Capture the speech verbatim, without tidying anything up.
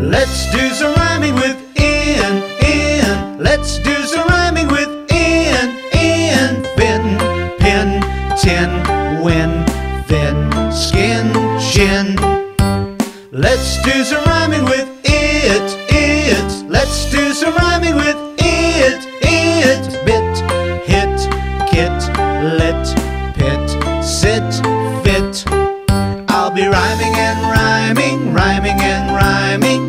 Let's do some rhyming with in, in. Let's do some rhyming with in, in. Fin, pin, tin, win, thin, skin, shin. Let's do some rhyming with it, it. Let's do some rhyming with it, it. Bit, hit, kit, lit, pit, sit, fit. I'll be rhyming and rhyming, rhyming and